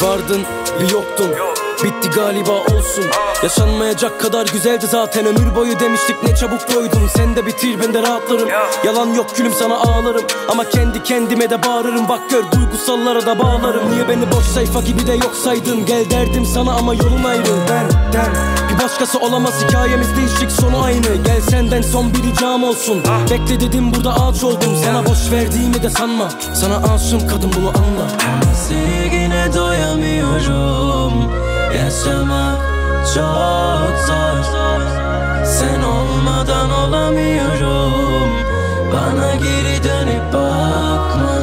vardın bir yoktun. Bitti galiba olsun. Yaşanmayacak kadar güzeldi zaten ömür boyu demiştik, ne çabuk doydum. Sen de bitir ben de rahatlarım. Yalan yok gülüm sana ağlarım, ama kendi kendime de bağırırım. Bak gör duygusallara da bağlarım. Niye beni boş sayfa gibi de yok saydın? Gel derdim sana ama yolun ayrı. Benden bir başkası olamaz, hikayemiz değişik sonu aynı. Gel senden son bir ricam olsun. Bekle dedim burada ağaç oldum. Sana boş verdiğimi de sanma, sana aşığım kadın bunu anla. Sevgine doyamıyorum. Yaşamak çok zor. Sen olmadan olamıyorum. Bana geri dönüp bakma.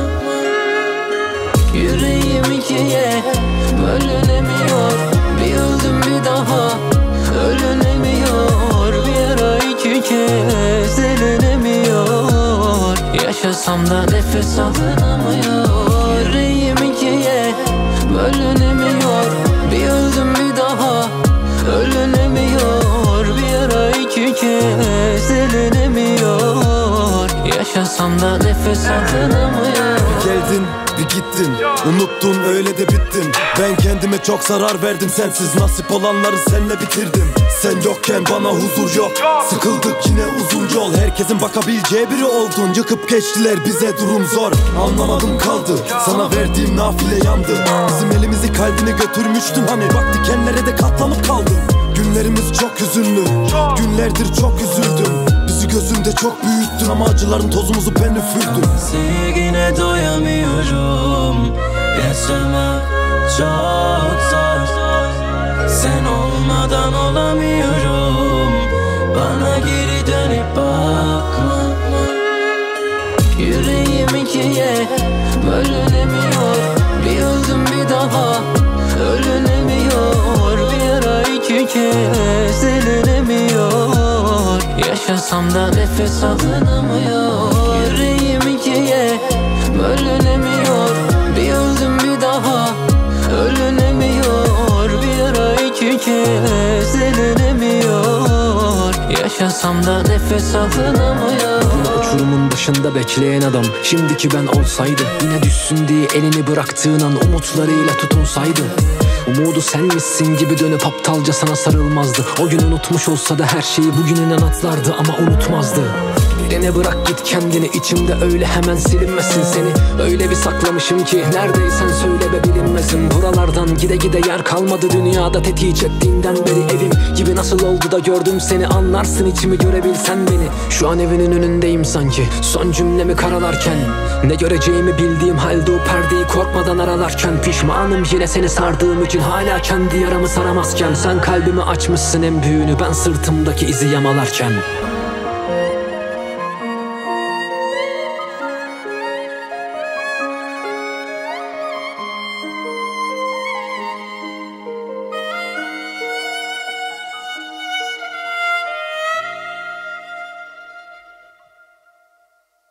Yüreğim ikiye bölünemiyor. Bir öldüm bir daha ölünemiyor. Bir ara iki kez elenemiyor. Yaşasam da nefes alınamıyor. Yüreğim ikiye bölünemiyor. Bir öldüm bir daha ölünemiyor. Bir ara iki kez elenemiyor. Yaşasam da nefes alınamıyor. Geldin bir gittin, unuttun öyle de bittin. Ben kendime çok zarar verdim, sensiz nasip olanları senle bitirdim. Sen yokken bana huzur yok, sıkıldık yine uzun yol. Herkesin bakabileceği biri oldun, yıkıp geçtiler bize durum zor. Anlamadım kaldı, sana verdiğim nafile yandı. Bizim elimizi kalbine götürmüştün hani, bak dikenlere de katlanıp kaldım. Günlerimiz çok hüzünlü, günlerdir çok üzüldüm. Bizi gözünde çok büyüttün ama acıların tozumuzu ben üfürdüm. Sevgine doyamıyorum. Yaşamak çok zor. Sen olmadan olamıyorum. Bana geri dönüp bakma. Yüreğim ikiye bölünemiyor. Bir öldüm bir daha ölünemiyor. Bir ara iki kez elenemiyor. Yaşasam da nefes alınamıyor. Yüreğim ikiye bölünemiyor. Bir öldüm bir daha ölünemiyor. Bir ara iki kez elenemiyor. Yaşasam da nefes alınamıyor. Uçurumun başında bekleyen adam şimdiki ben olsaydı, yine düşsün diye elini bıraktığın an umutlarıyla tutunsaydı. Umudu senmişsin gibi dönüp aptalca sana sarılmazdı. O gün unutmuş olsa da her şeyi bugününe atlardı ama unutmazdı. Birine bırak git kendini, içimde öyle hemen silinmesin seni. Öyle bir saklamışım ki neredeysen söyle be bilinmesin. Buralardan gide gide yer kalmadı dünyada, tetiği çektiğinden beri evim gibi nasıl oldu da gördüm seni. Anlarsın içimi görebilsen beni. Şu an evinin önündeyim sanki son cümlemi karalarken. Ne göreceğimi bildiğim halde o perdeyi korkmadan aralarken. Pişmanım yine seni sardığım için, hala kendi yaramı saramazken. Sen kalbimi açmışsın en büyüğünü, ben sırtımdaki izi yamalarken.